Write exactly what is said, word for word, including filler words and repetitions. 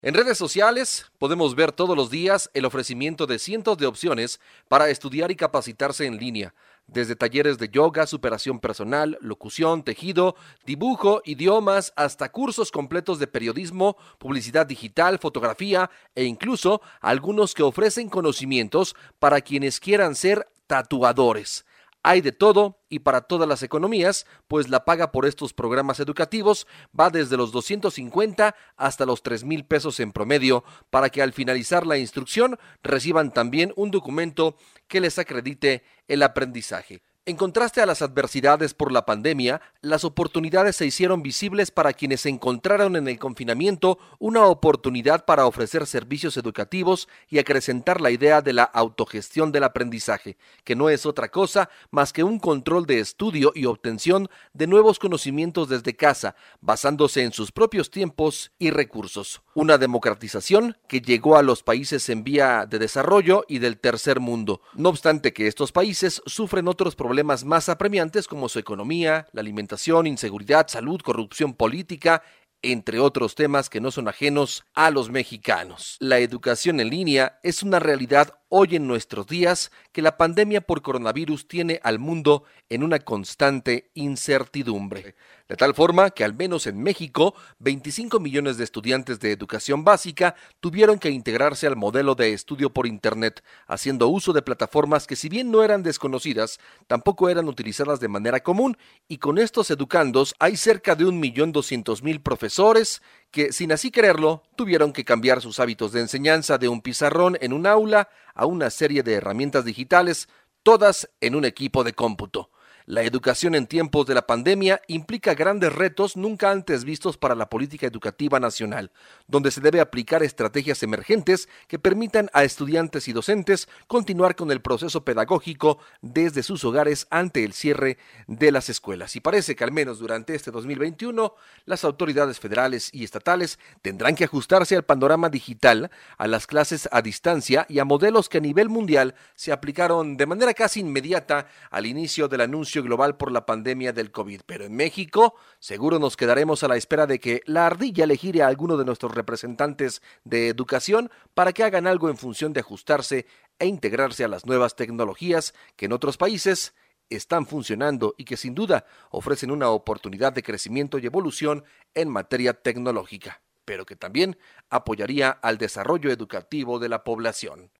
En redes sociales podemos ver todos los días el ofrecimiento de cientos de opciones para estudiar y capacitarse en línea, desde talleres de yoga, superación personal, locución, tejido, dibujo, idiomas, hasta cursos completos de periodismo, publicidad digital, fotografía e incluso algunos que ofrecen conocimientos para quienes quieran ser tatuadores. Hay de todo y para todas las economías, pues la paga por estos programas educativos va desde los doscientos cincuenta hasta los tres mil pesos en promedio, para que al finalizar la instrucción reciban también un documento que les acredite el aprendizaje. En contraste a las adversidades por la pandemia, las oportunidades se hicieron visibles para quienes encontraron en el confinamiento una oportunidad para ofrecer servicios educativos y acrecentar la idea de la autogestión del aprendizaje, que no es otra cosa más que un control de estudio y obtención de nuevos conocimientos desde casa, basándose en sus propios tiempos y recursos. Una democratización que llegó a los países en vía de desarrollo y del tercer mundo, no obstante que estos países sufren otros problemas problemas más apremiantes como su economía, la alimentación, inseguridad, salud, corrupción política, entre otros temas que no son ajenos a los mexicanos. La educación en línea es una realidad hoy en nuestros días que la pandemia por coronavirus tiene al mundo en una constante incertidumbre. De tal forma que al menos en México, veinticinco millones de estudiantes de educación básica tuvieron que integrarse al modelo de estudio por Internet, haciendo uso de plataformas que si bien no eran desconocidas, tampoco eran utilizadas de manera común, y con estos educandos hay cerca de un millón doscientos mil profesores que, sin así quererlo, tuvieron que cambiar sus hábitos de enseñanza de un pizarrón en un aula a una serie de herramientas digitales, todas en un equipo de cómputo. La educación en tiempos de la pandemia implica grandes retos nunca antes vistos para la política educativa nacional, donde se debe aplicar estrategias emergentes que permitan a estudiantes y docentes continuar con el proceso pedagógico desde sus hogares ante el cierre de las escuelas. Y parece que al menos durante este dos mil veintiuno, las autoridades federales y estatales tendrán que ajustarse al panorama digital, a las clases a distancia y a modelos que a nivel mundial se aplicaron de manera casi inmediata al inicio del anuncio global por la pandemia del COVID. Pero en México, seguro nos quedaremos a la espera de que la ardilla le gire a alguno de nuestros representantes de educación para que hagan algo en función de ajustarse e integrarse a las nuevas tecnologías que en otros países están funcionando y que sin duda ofrecen una oportunidad de crecimiento y evolución en materia tecnológica, pero que también apoyaría al desarrollo educativo de la población.